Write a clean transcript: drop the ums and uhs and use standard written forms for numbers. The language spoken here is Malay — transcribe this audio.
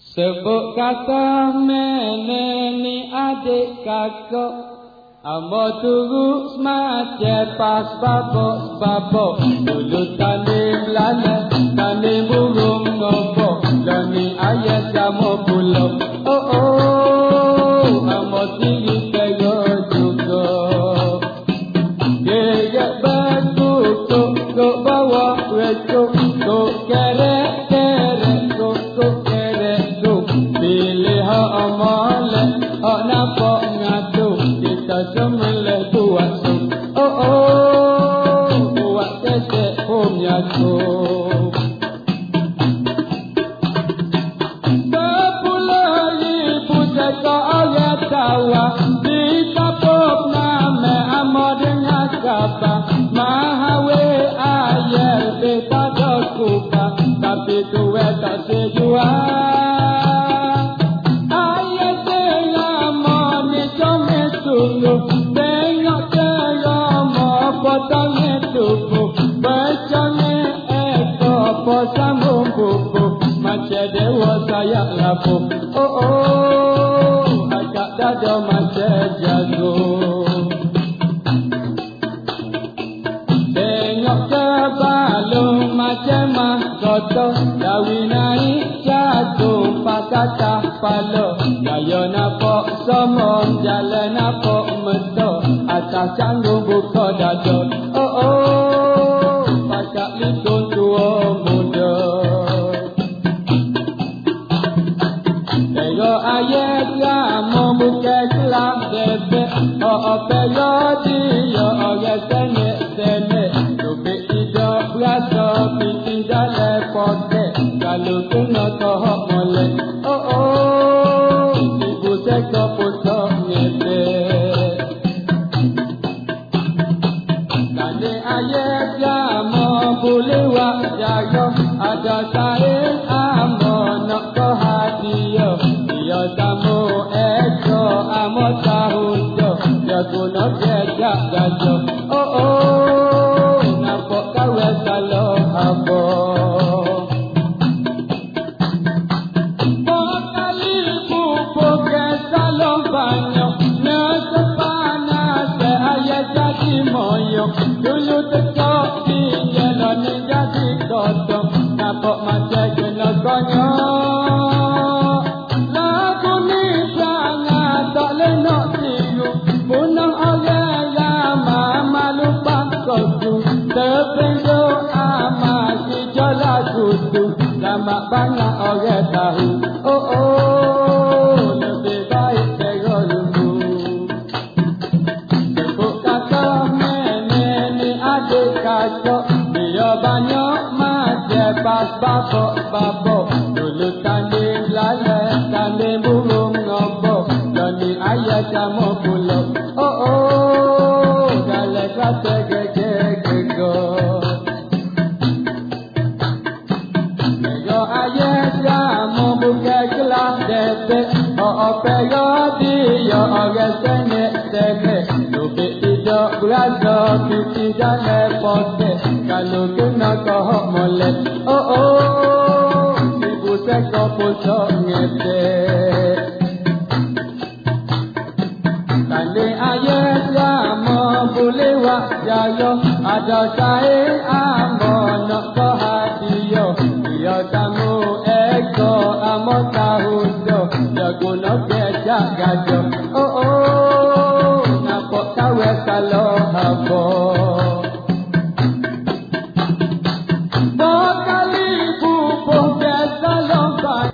Sebut kata meneni adik kakak, amo turu semacam pas babok. Dulu tanim lana, tanim burung ngobok, lani ayat jamu pulau. Amo tinggi kaya juga. Gerak bagus, kok bawa rekuk, kok kerek, kok kerek. Pilih hak amalek, hak nampak ngadu, kita semelih buat sup. Buat kesek punya sup. 10,000 sekor ayat tawar, ditapuk nama amal dengan kabar. Mahawe ayat beta dokupa, tapi tuwe tak sejual. Tengok cerama potongnya tubuh, bacanya ekor posambung buku, macam dewa sayap lapuh. Agak dada macam jago. Tengok kebalung macam mahkota, dawi naik jagung pakatah palo. Gaya nampak somong, jalan nampak meto, atas canggung buka dada. Pakak likun tua muda. Tengok ayat lama bukan kelah debek, paya dia orang senek. Tubik tidak berasa, piting dalam poket, kalau kena kohok molek. Sekor putok ngepek. Tadi ayat jama boleh wak jaga, ada saing amo nak ke hadiah. Dia tamu eko amo tahu jo, dia guna jejak gajah. Nampak kawan salah apa. Dulu tekak di jalan ni jadi kotor, nampak macam kena konyol. Lagu ni sangat tak lenak tiru, punah orang lama malu pangkoku. Terpenduk amat si jolah kutu, lama banyak orang tahu. Lebih baik tegak dulu. Kakak, dia banyak macam pas babok. Dulu tanding lalat, tanding burung ngobok, lani ayat jamu pulau. Dalam kata gegek-gegek. Mega ayat jamu bukan kelah debek, paya dia orang senek. Tubik tidak berasa, piting dalam poket, kalau kena kohok molek. 1000 sekor putok ngepek. Tanding ayat lama boleh wak jaya, ada saing amo nak ke hadiah. Dia tamu ekor amo tahu jo, dia guna jejak gajah. Nampak kawan salah apa.